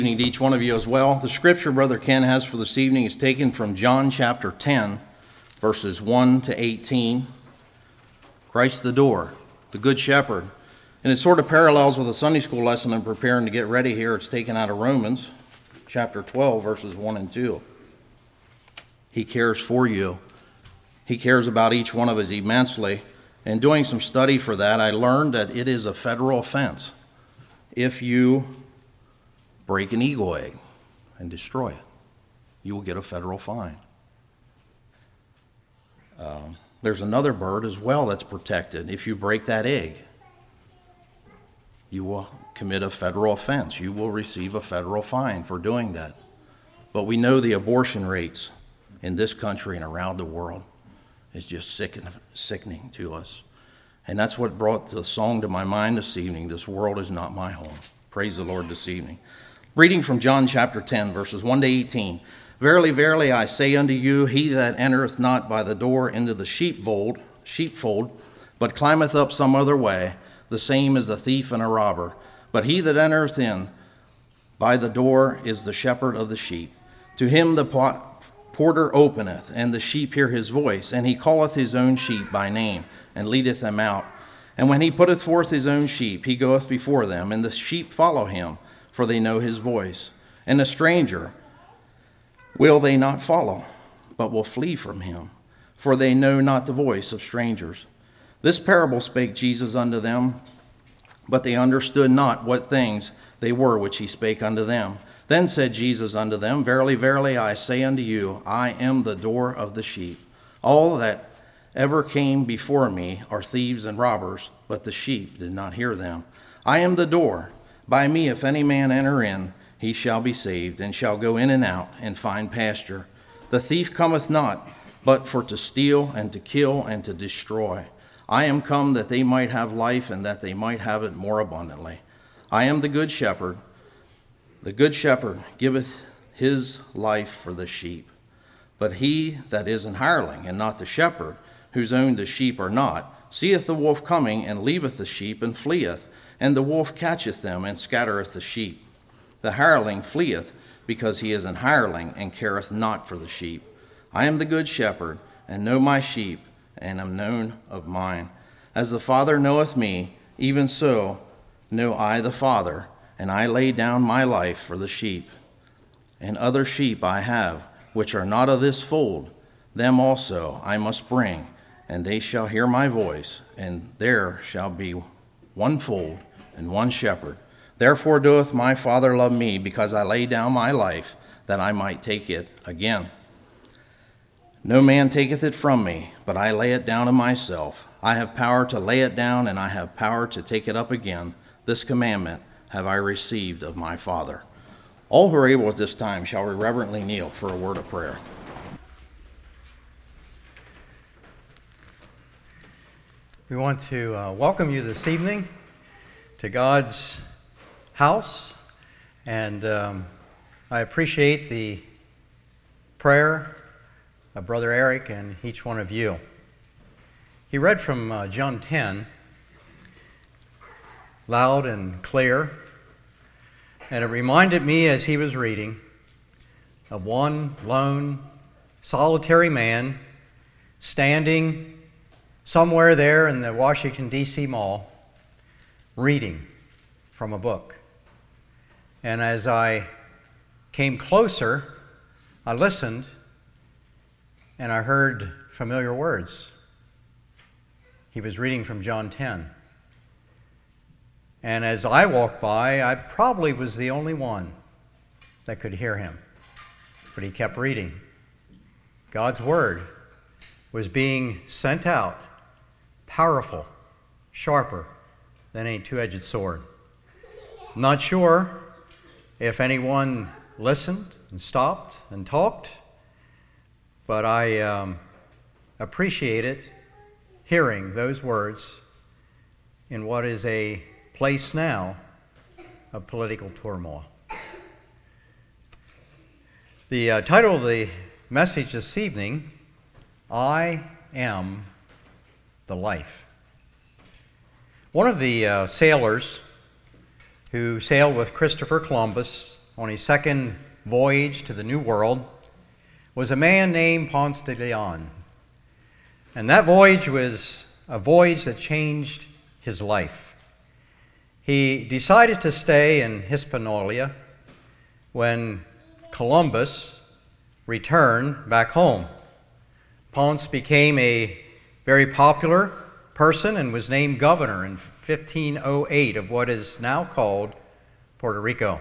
Evening to each one of you as well. The scripture Brother Ken has for this evening is taken from John chapter 10, verses 1 to 18. Christ the door, the good shepherd. And it sort of parallels with a Sunday school lesson I'm preparing to get ready here. It's taken out of Romans chapter 12, verses 1 and 2. He cares for you. He cares about each one of us immensely. And doing some study for that, I learned that it is a federal offense if you break an eagle egg and destroy it. You will get a federal fine. There's another bird as well that's protected. If you break that egg, you will commit a federal offense. You will receive a federal fine for doing that. But we know the abortion rates in this country and around the world is just sickening to us. And that's what brought the song to my mind this evening, "This World Is Not My Home." Praise the Lord this evening. Reading from John chapter 10, verses 1 to 18. Verily, verily, I say unto you, he that entereth not by the door into the sheepfold, but climbeth up some other way, the same is a thief and a robber. But he that entereth in by the door is the shepherd of the sheep. To him the porter openeth, and the sheep hear his voice, and he calleth his own sheep by name, and leadeth them out. And when he putteth forth his own sheep, he goeth before them, and the sheep follow him, for they know his voice. And the stranger will they not follow, but will flee from him, for they know not the voice of strangers. This parable spake Jesus unto them, but they understood not what things they were which he spake unto them. Then said Jesus unto them, Verily, verily, I say unto you, I am the door of the sheep. All that ever came before me are thieves and robbers, but the sheep did not hear them. I am the door. By me, if any man enter in, he shall be saved, and shall go in and out, and find pasture. The thief cometh not, but for to steal, and to kill, and to destroy. I am come that they might have life, and that they might have it more abundantly. I am the good shepherd. The good shepherd giveth his life for the sheep. But he that is an hireling, and not the shepherd, whose own the sheep are not, seeth the wolf coming, and leaveth the sheep, and fleeth. And the wolf catcheth them, and scattereth the sheep. The hireling fleeth, because he is an hireling, and careth not for the sheep. I am the good shepherd, and know my sheep, and am known of mine. As the Father knoweth me, even so know I the Father, and I lay down my life for the sheep. And other sheep I have, which are not of this fold, them also I must bring, and they shall hear my voice, and there shall be one fold and one shepherd. Therefore doeth my Father love me, because I lay down my life, that I might take it again. No man taketh it from me, but I lay it down of myself. I have power to lay it down, and I have power to take it up again. This commandment have I received of my Father. All who are able at this time shall reverently kneel for a word of prayer. We want to welcome you this evening to God's house, and I appreciate the prayer of Brother Eric and each one of you. He read from John 10, loud and clear, and it reminded me as he was reading of one lone, solitary man standing somewhere there in the Washington, D.C. Mall, reading from a book. And as I came closer, I listened, and I heard familiar words. He was reading from John 10. And as I walked by, I probably was the only one that could hear him. But he kept reading. God's word was being sent out, powerful, sharper than any two-edged sword. I'm not sure if anyone listened and stopped and talked, but I appreciated hearing those words in what is a place now of political turmoil. The title of the message this evening, I Am the Life. One of the sailors who sailed with Christopher Columbus on his second voyage to the New World was a man named Ponce de Leon. And that voyage was a voyage that changed his life. He decided to stay in Hispaniola when Columbus returned back home. Ponce became a very popular person and was named governor in 1508 of what is now called Puerto Rico.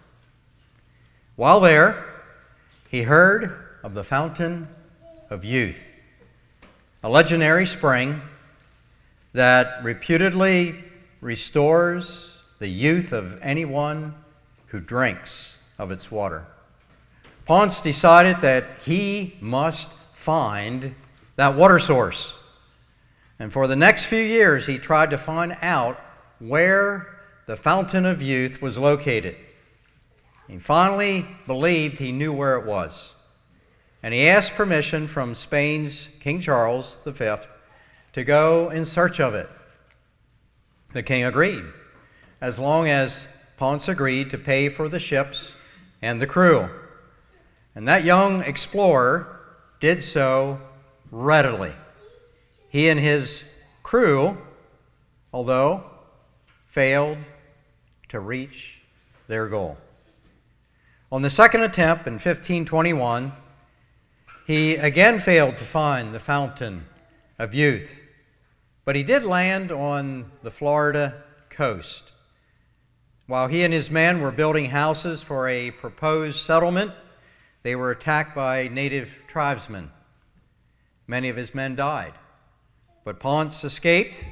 While there, he heard of the Fountain of Youth, a legendary spring that reputedly restores the youth of anyone who drinks of its water. Ponce decided that he must find that water source. And for the next few years, he tried to find out where the Fountain of Youth was located. He finally believed he knew where it was. And he asked permission from Spain's King Charles V to go in search of it. The king agreed, as long as Ponce agreed to pay for the ships and the crew. And that young explorer did so readily. He and his crew, although, failed to reach their goal. On the second attempt in 1521, he again failed to find the Fountain of Youth, but he did land on the Florida coast. While he and his men were building houses for a proposed settlement, they were attacked by native tribesmen. Many of his men died, but Ponce escaped.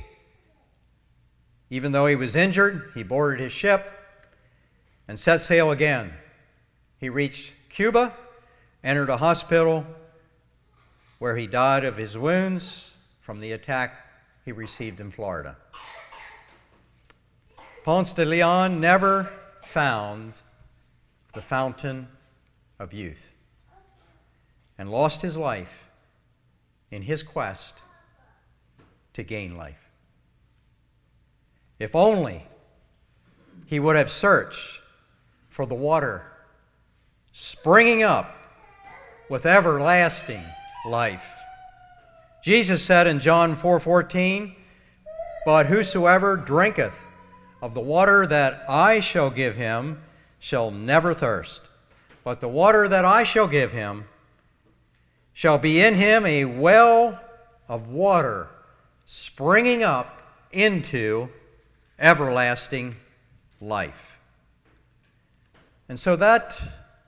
Even though he was injured, he boarded his ship and set sail again. He reached Cuba, entered a hospital where he died of his wounds from the attack he received in Florida. Ponce de Leon never found the Fountain of Youth and lost his life in his quest to gain life. If only he would have searched for the water springing up with everlasting life. Jesus said in John 4:14, "But whosoever drinketh of the water that I shall give him shall never thirst, but the water that I shall give him shall be in him a well of water springing up into everlasting life." And so that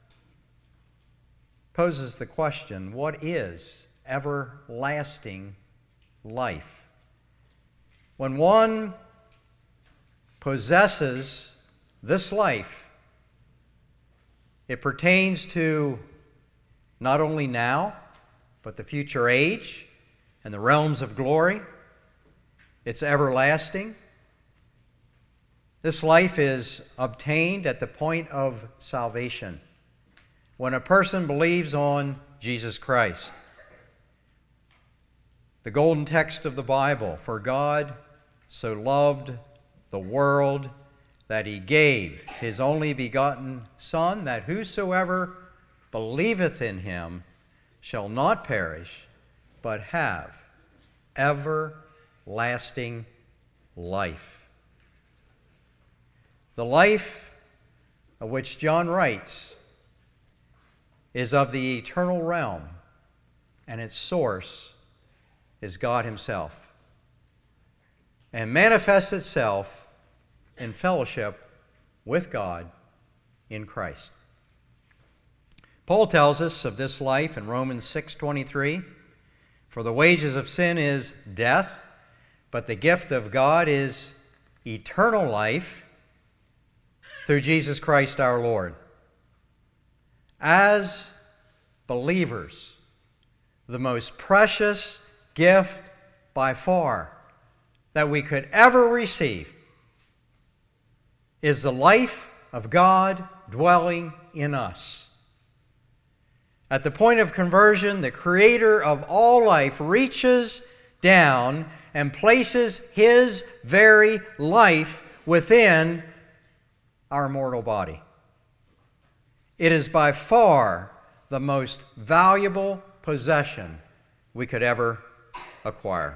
poses the question, what is everlasting life? When one possesses this life, it pertains to not only now, but the future age and the realms of glory. It's everlasting. This life is obtained at the point of salvation, when a person believes on Jesus Christ. The golden text of the Bible, "For God so loved the world that he gave his only begotten Son, that whosoever believeth in him shall not perish, but have everlasting life." The life of which John writes is of the eternal realm, and its source is God himself, and manifests itself in fellowship with God in Christ. Paul tells us of this life in Romans 6:23, "For the wages of sin is death, but the gift of God is eternal life through Jesus Christ our Lord." As believers, the most precious gift by far that we could ever receive is the life of God dwelling in us. At the point of conversion, the Creator of all life reaches down and places his very life within our mortal body. It is by far the most valuable possession we could ever acquire.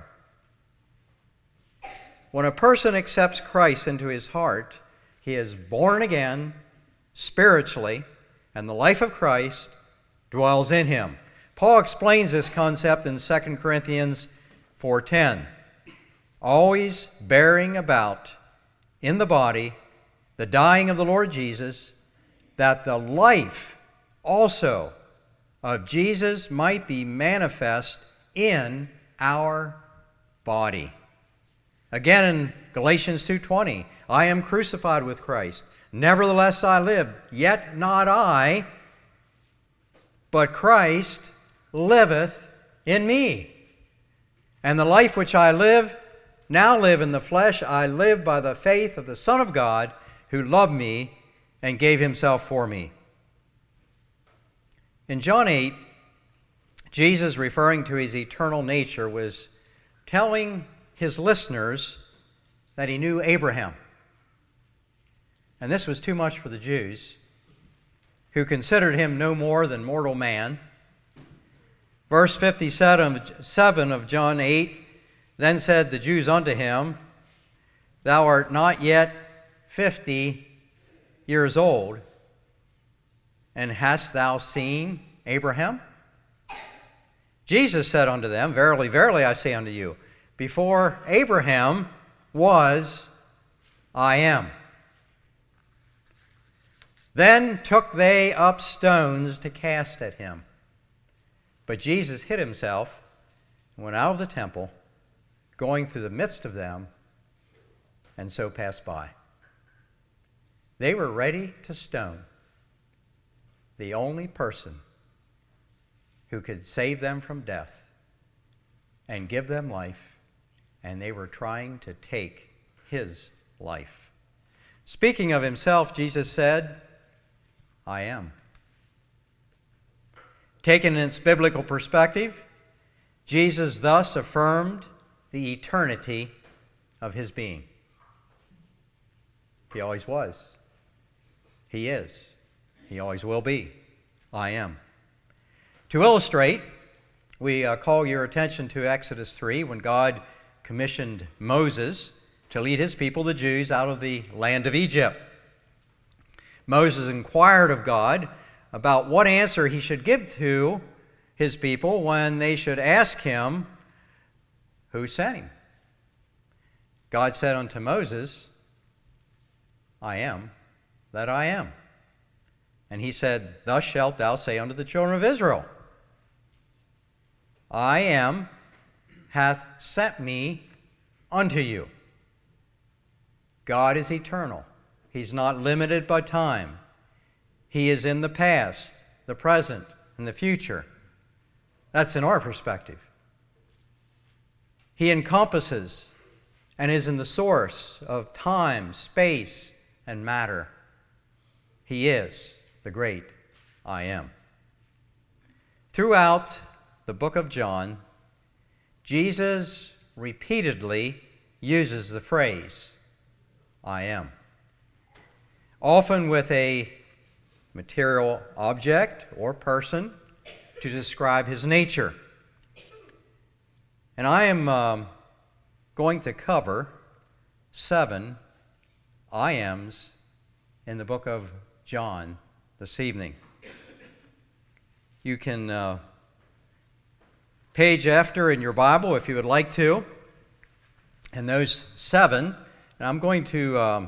When a person accepts Christ into his heart, he is born again spiritually, and the life of Christ dwells in him. Paul explains this concept in 2 Corinthians 4:10. Always bearing about in the body the dying of the Lord Jesus, that the life also of Jesus might be manifest in our body. Again in Galatians 2:20, I am crucified with Christ. Nevertheless I live, yet not I, but Christ liveth in me. And the life which I now live in the flesh, I live by the faith of the Son of God, who loved me and gave himself for me. In John 8, Jesus, referring to his eternal nature, was telling his listeners that he knew Abraham. And this was too much for the Jews, who considered him no more than mortal man. Verse 57 of John 8, then said the Jews unto him, Thou art not yet 50 years old, and hast thou seen Abraham? Jesus said unto them, Verily, verily, I say unto you, before Abraham was, I am. Then took they up stones to cast at him. But Jesus hid himself and went out of the temple, going through the midst of them, and so passed by. They were ready to stone the only person who could save them from death and give them life, and they were trying to take his life. Speaking of himself, Jesus said, I am. Taken in its biblical perspective, Jesus thus affirmed the eternity of his being. He always was. He is. He always will be. I am. To illustrate, we call your attention to Exodus 3, when God commissioned Moses to lead his people, the Jews, out of the land of Egypt. Moses inquired of God about what answer he should give to his people when they should ask him who sent him. God said unto Moses, I am that I am. And he said, Thus shalt thou say unto the children of Israel, I am hath sent me unto you. God is eternal. He's not limited by time. He is in the past, the present, and the future. That's in our perspective. He encompasses and is in the source of time, space, and matter. He is the great I am. Throughout the book of John, Jesus repeatedly uses the phrase, I am. Often with a material object or person to describe his nature. And I am going to cover 7 I ams in the book of John this evening. You can page after in your Bible if you would like to. And those 7, and I'm going to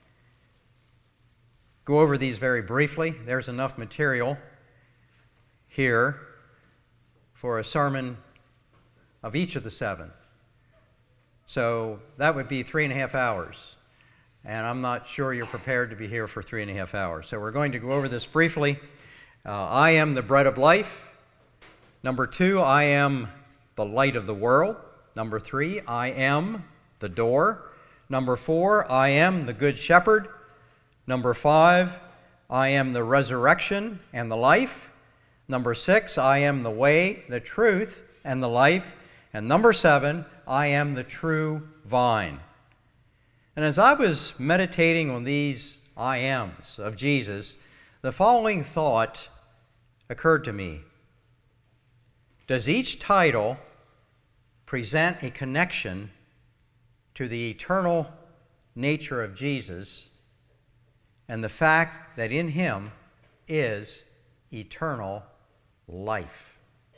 go over these very briefly. There's enough material here for a sermon of each of the 7. So that would be 3.5 hours. And I'm not sure you're prepared to be here for 3.5 hours. So we're going to go over this briefly. I am the bread of life. Number 2, I am the light of the world. Number 3, I am the door. Number 4, I am the good shepherd. Number 5, I am the resurrection and the life. Number 6, I am the way, the truth, and the life. And number 7, I am the true vine. And as I was meditating on these I ams of Jesus, the following thought occurred to me. Does each title present a connection to the eternal nature of Jesus and the fact that in him is eternal life?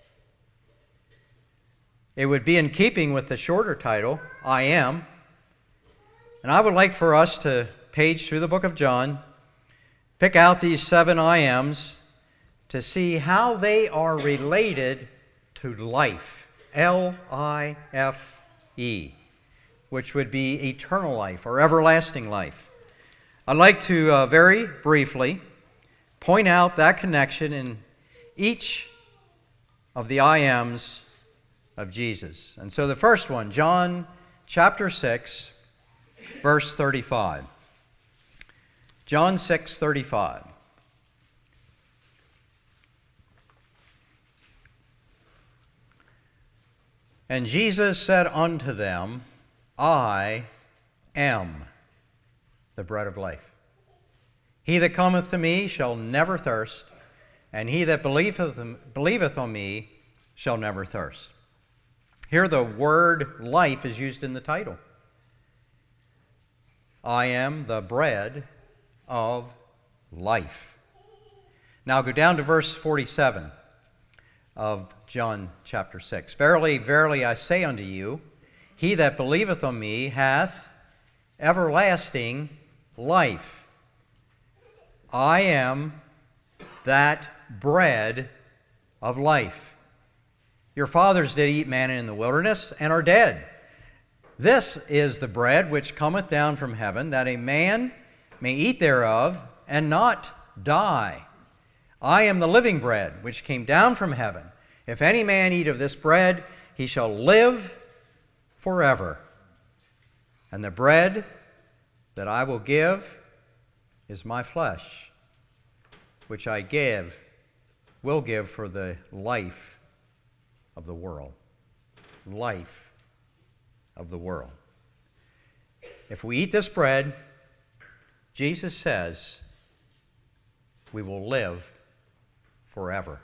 It would be in keeping with the shorter title, I Am, and I would like for us to page through the book of John, pick out these 7 I Ams to see how they are related to life, L-I-F-E, which would be eternal life or everlasting life. I'd like to very briefly point out that connection in each of the I Ams of Jesus. And so the first one, John chapter 6, verse 35. John 6:35. And Jesus said unto them, I am the bread of life. He that cometh to me shall never thirst, and he that believeth on me shall never thirst. Here the word life is used in the title. I am the bread of life. Now go down to verse 47 of John chapter 6. Verily, verily, I say unto you, he that believeth on me hath everlasting life. I am that bread of life. Your fathers did eat manna in the wilderness and are dead. This is the bread which cometh down from heaven, that a man may eat thereof and not die. I am the living bread which came down from heaven. If any man eat of this bread, he shall live forever. And the bread that I will give is my flesh, which I will give for the life of the world. Life of the world. If we eat this bread, Jesus says we will live forever.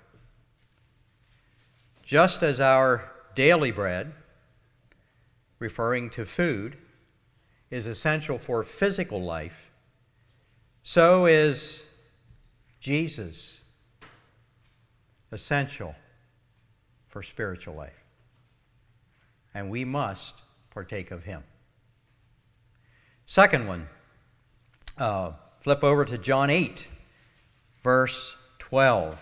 Just as our daily bread, referring to food, is essential for physical life, so is Jesus essential for spiritual life. And we must partake of him. Second one, flip over to John 8, verse 12.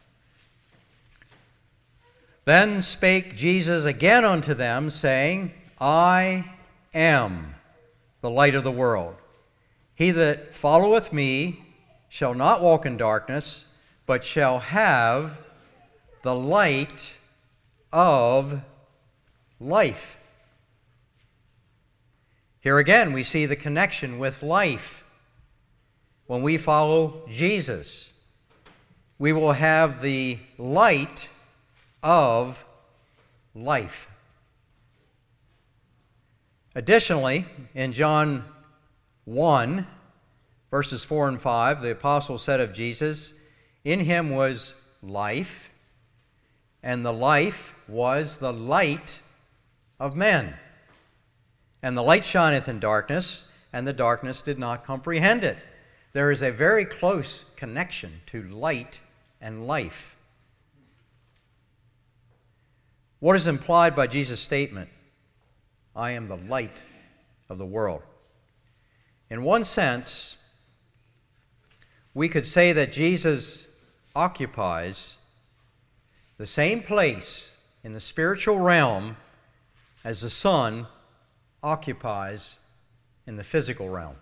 Then spake Jesus again unto them, saying, I am the light of the world. He that followeth me shall not walk in darkness, but shall have the light of life. Here again, we see the connection with life. When we follow Jesus, we will have the light of life. Additionally, in John 1, verses 4 and 5, the apostle said of Jesus, in him was life, and the life was the light of men. And the light shineth in darkness, and the darkness did not comprehend it. There is a very close connection to light and life. What is implied by Jesus' statement, I am the light of the world? In one sense, we could say that Jesus occupies the same place in the spiritual realm as the sun occupies in the physical realm.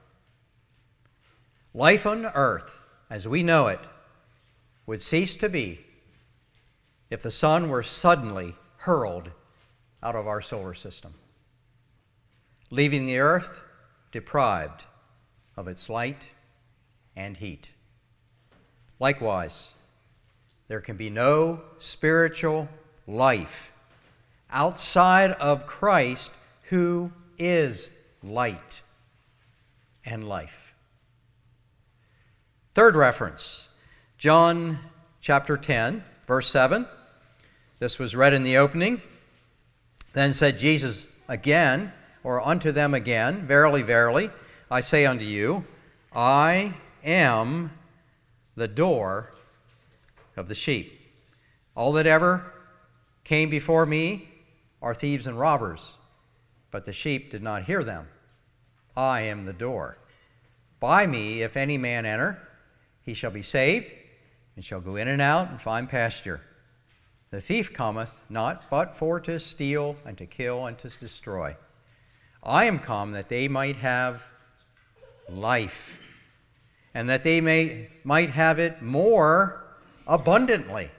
Life on earth, as we know it, would cease to be if the sun were suddenly hurled out of our solar system, leaving the earth deprived of its light and heat. Likewise, there can be no spiritual life outside of Christ, who is light and life. Third reference, John chapter 10, verse 7. This was read in the opening. Then said Jesus again, or unto them again, Verily, verily, I say unto you, I am the door of the sheep. All that ever came before me are thieves and robbers, but the sheep did not hear them. I am the door. By me, if any man enter, he shall be saved, and shall go in and out and find pasture. The thief cometh not but for to steal and to kill and to destroy. I am come that they might have life, and that they might have it more abundantly.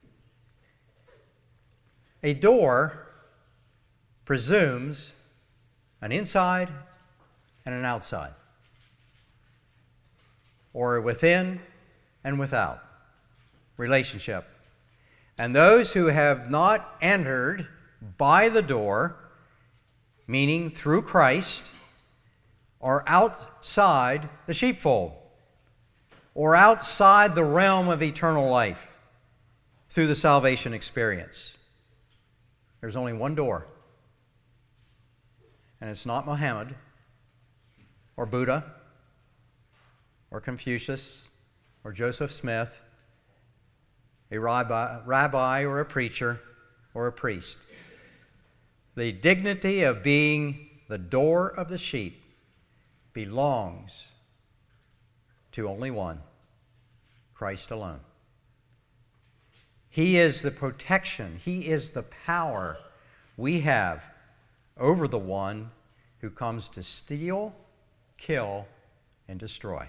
A door presumes an inside and an outside, or within and without relationship. And those who have not entered by the door, meaning through Christ, are outside the sheepfold, or outside the realm of eternal life through the salvation experience. There's only one door, and it's not Muhammad or Buddha or Confucius or Joseph Smith, a rabbi or a preacher or a priest. The dignity of being the door of the sheep belongs to only one, Christ alone. He is the protection, He is the power we have over the one who comes to steal, kill, and destroy.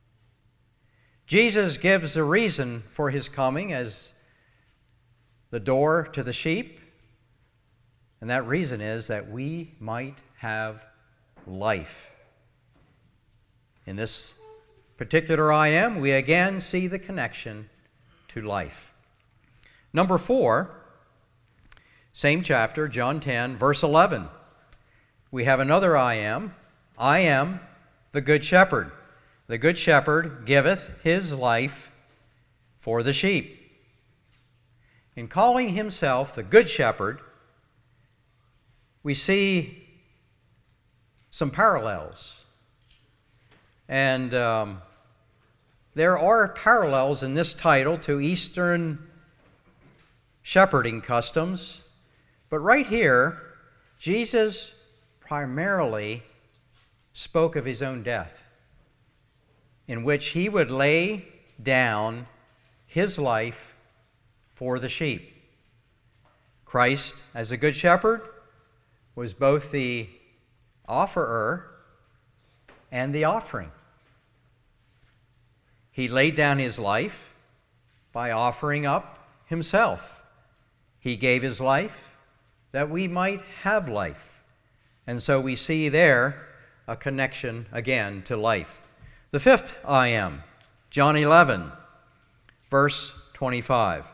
Jesus gives a reason for his coming as the door to the sheep, and that reason is that we might have life. In this particular I am, we again see the connection to life. Number 4, same chapter, John 10, verse 11. We have another I am the good shepherd. The good shepherd giveth his life for the sheep. In calling himself the good shepherd, we see some parallels. And there are parallels in this title to Eastern shepherding customs. But right here, Jesus primarily spoke of his own death, in which he would lay down his life for the sheep. Christ, as a good shepherd, was both the offerer and the offering. He laid down his life by offering up himself. He gave his life that we might have life. And so we see there a connection again to life. The fifth I am, John 11, verse 25.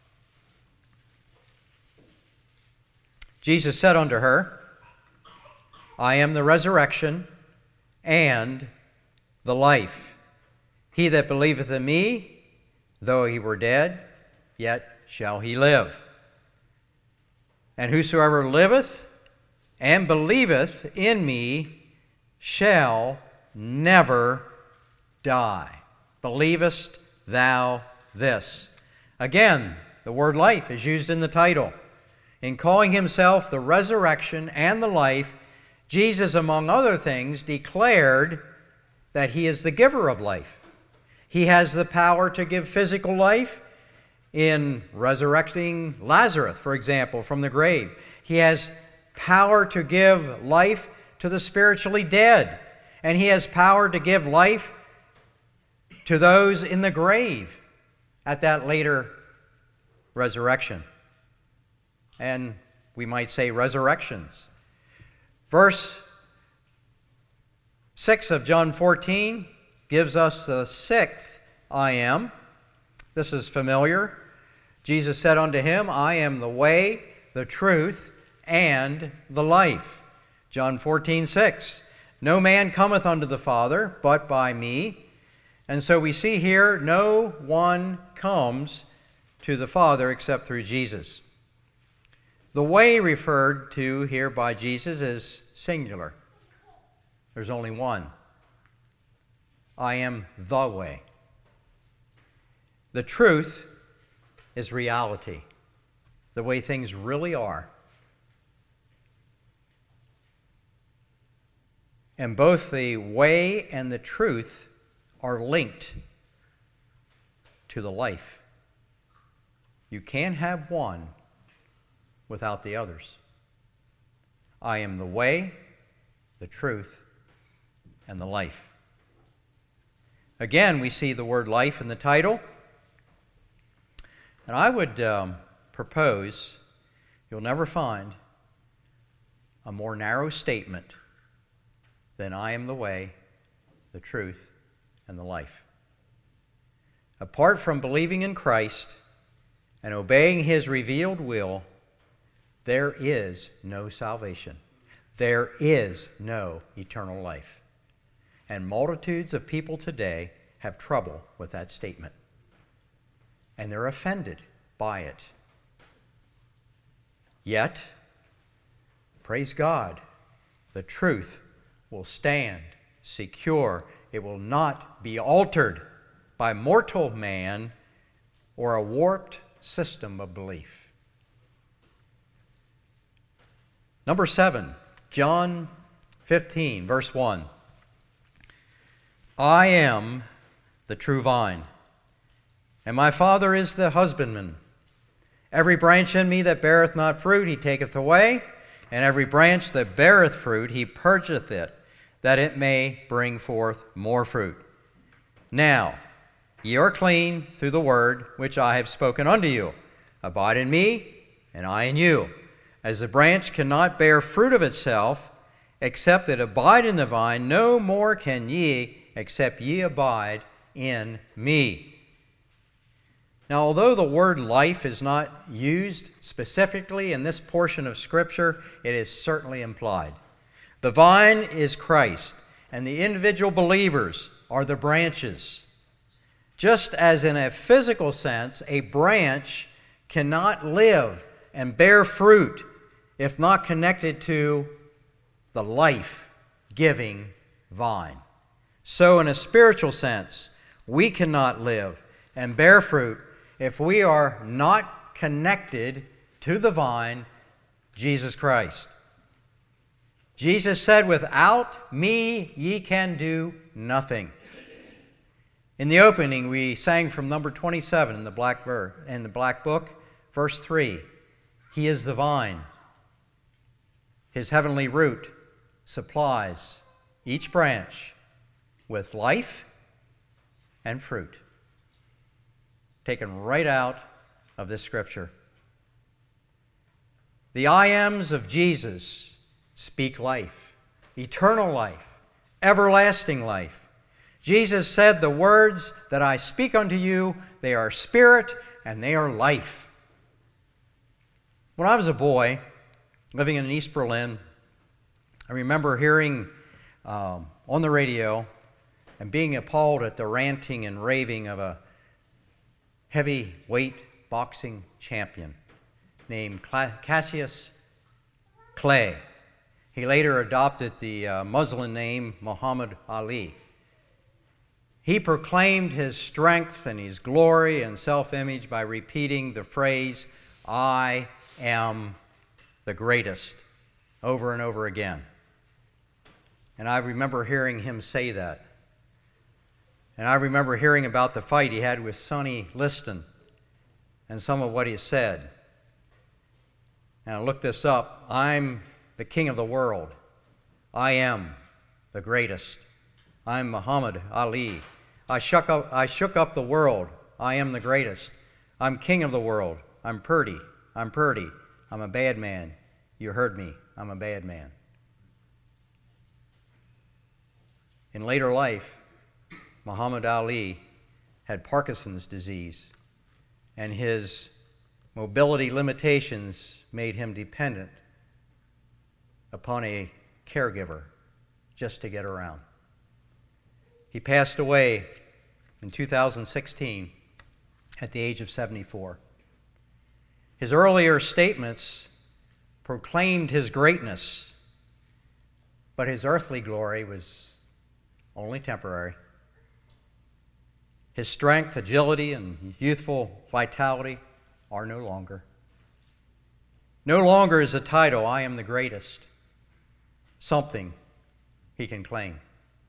Jesus said unto her, I am the resurrection and the life. He that believeth in me, though he were dead, yet shall he live. And whosoever liveth and believeth in me shall never die. Believest thou this? Again, the word life is used in the title. In calling himself the resurrection and the life, Jesus, among other things, declared that he is the giver of life. He has the power to give physical life in resurrecting Lazarus, for example, from the grave. He has power to give life to the spiritually dead. And he has power to give life to those in the grave at that later resurrection. And we might say resurrections. Verse 6 of John 14 gives us the sixth I am. This is familiar. Jesus said unto him, I am the way, the truth, and the life. John 14:6. No man cometh unto the Father but by me. And so we see here, no one comes to the Father except through Jesus. The way referred to here by Jesus is singular. There's only one. I am the way. The truth is reality, the way things really are. And both the way and the truth are linked to the life. You can't have one without the others. I am the way, the truth, and the life. Again, we see the word life in the title. And I would propose you'll never find a more narrow statement than I am the way, the truth, and the life. Apart from believing in Christ and obeying His revealed will, there is no salvation. There is no eternal life. And multitudes of people today have trouble with that statement. And they're offended by it. Yet, praise God, the truth will stand secure. It will not be altered by mortal man or a warped system of belief. Number 7, John 15, verse 1. I am the true vine, and my Father is the husbandman. Every branch in me that beareth not fruit, he taketh away, and every branch that beareth fruit, he purgeth it, that it may bring forth more fruit. Now, ye are clean through the word which I have spoken unto you. Abide in me, and I in you. As the branch cannot bear fruit of itself, except it abide in the vine, no more can ye, except ye abide in me. Now, although the word life is not used specifically in this portion of Scripture, it is certainly implied. The vine is Christ, and the individual believers are the branches. Just as in a physical sense, a branch cannot live and bear fruit if not connected to the life-giving vine. So in a spiritual sense, we cannot live and bear fruit if we are not connected to the vine, Jesus Christ. Jesus said, without me ye can do nothing. In the opening, we sang from number 27 in the black book, verse 3. He is the vine. His heavenly root supplies each branch with life and fruit. Taken right out of this scripture. The I ams of Jesus speak life, eternal life, everlasting life. Jesus said, the words that I speak unto you, they are spirit and they are life. When I was a boy, living in East Berlin, I remember hearing on the radio and being appalled at the ranting and raving of a heavyweight boxing champion named Cassius Clay. He later adopted the Muslim name Muhammad Ali. He proclaimed his strength and his glory and self-image by repeating the phrase, I am the greatest, over and over again. And I remember hearing him say that. And I remember hearing about the fight he had with Sonny Liston and some of what he said. And I looked this up. I'm the king of the world. I am the greatest. I'm Muhammad Ali. I shook up the world. I am the greatest. I'm king of the world. I'm Purdy. I'm Purdy. I'm a bad man. You heard me. I'm a bad man. In later life, Muhammad Ali had Parkinson's disease, and his mobility limitations made him dependent upon a caregiver just to get around. He passed away in 2016 at the age of 74. His earlier statements proclaimed his greatness, but his earthly glory was only temporary. His strength, agility, and youthful vitality are no longer. No longer is a title, "I am the greatest," something he can claim.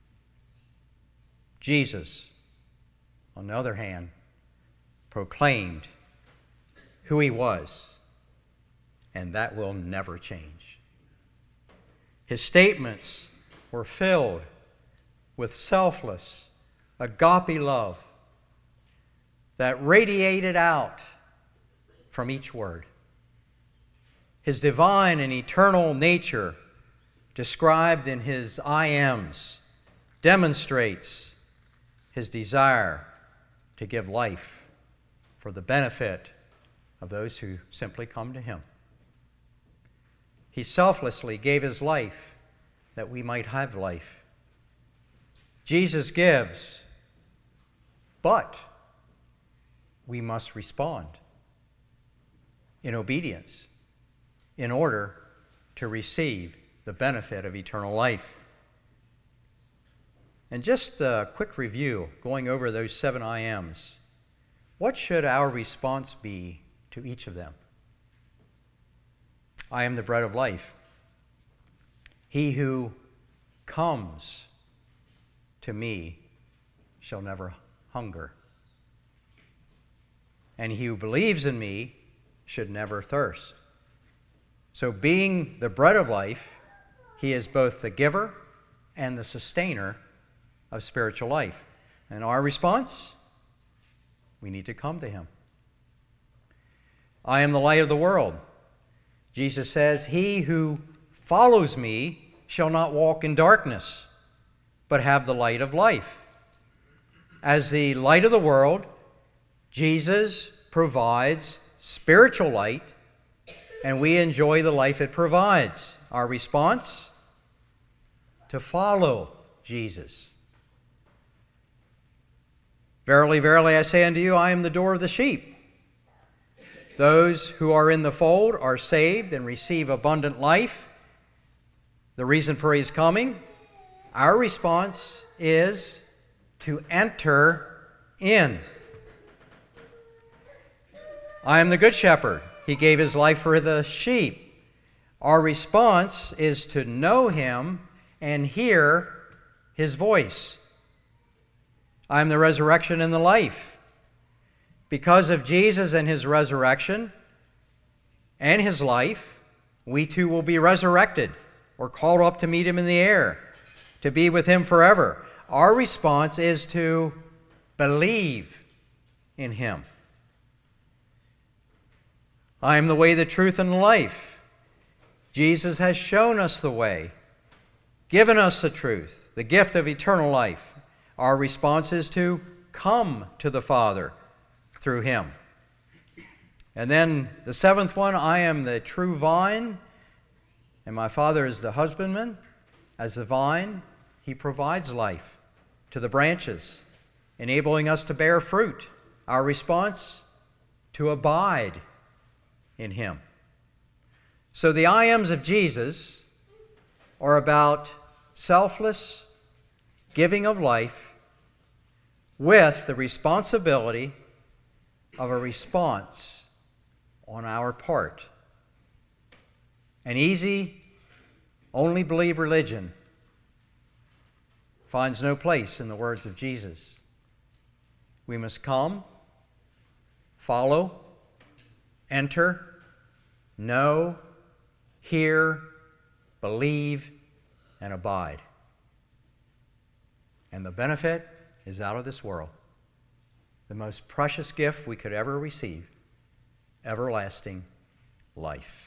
Jesus, on the other hand, proclaimed who he was, and that will never change. His statements were filled with selfless, agape love that radiated out from each word. His divine and eternal nature, described in his I ams, demonstrates his desire to give life for the benefit of those who simply come to him. He selflessly gave his life that we might have life. Jesus gives, but we must respond in obedience in order to receive the benefit of eternal life. And just a quick review, going over those 7 I ams. What should our response be to each of them? I am the bread of life. He who comes to me shall never hunger. And he who believes in me should never thirst. So being the bread of life, he is both the giver and the sustainer of spiritual life. And our response? We need to come to him. I am the light of the world. Jesus says, he who follows me shall not walk in darkness, but have the light of life. As the light of the world, Jesus provides spiritual light, and we enjoy the life it provides. Our response? To follow Jesus. Verily, verily, I say unto you, I am the door of the sheep. Those who are in the fold are saved and receive abundant life. The reason for his coming, our response is to enter in. I am the good shepherd. He gave his life for the sheep. Our response is to know him and hear his voice. I am the resurrection and the life. Because of Jesus and his resurrection and his life, we too will be resurrected or called up to meet him in the air, to be with him forever. Our response is to believe in him. I am the way, the truth, and the life. Jesus has shown us the way, given us the truth, the gift of eternal life. Our response is to come to the Father through him. And then the 7th one, I am the true vine, and my Father is the husbandman. As the vine, he provides life to the branches, enabling us to bear fruit. Our response? To abide in him. So the I ams of Jesus are about selfless giving of life with the responsibility of a response on our part. An easy, only believe religion finds no place in the words of Jesus. We must come, follow, enter, know, hear, believe, and abide. And the benefit is out of this world. The most precious gift we could ever receive, everlasting life.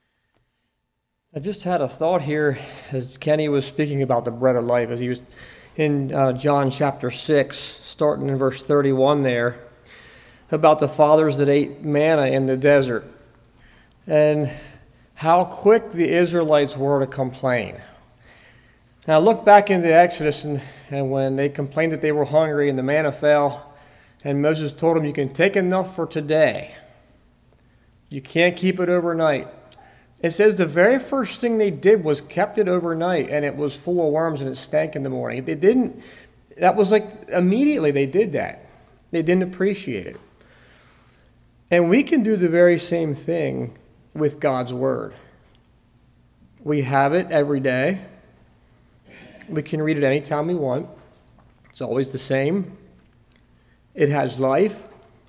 I just had a thought here as Kenny was speaking about the bread of life, as he was in John chapter 6, starting in verse 31 there, about the fathers that ate manna in the desert and how quick the Israelites were to complain. Now look back into Exodus and when they complained that they were hungry and the manna fell, and Moses told them, you can take enough for today. You can't keep it overnight. It says the very first thing they did was kept it overnight, and it was full of worms and it stank in the morning. That was like immediately they did that. They didn't appreciate it. And we can do the very same thing with God's Word. We have it every day. We can read it anytime we want. It's always the same. It has life.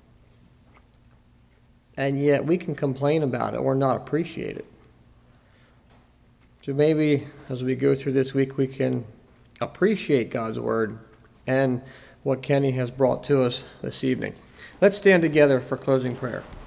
And yet we can complain about it or not appreciate it. So maybe as we go through this week, we can appreciate God's Word and what Kenny has brought to us this evening. Let's stand together for closing prayer.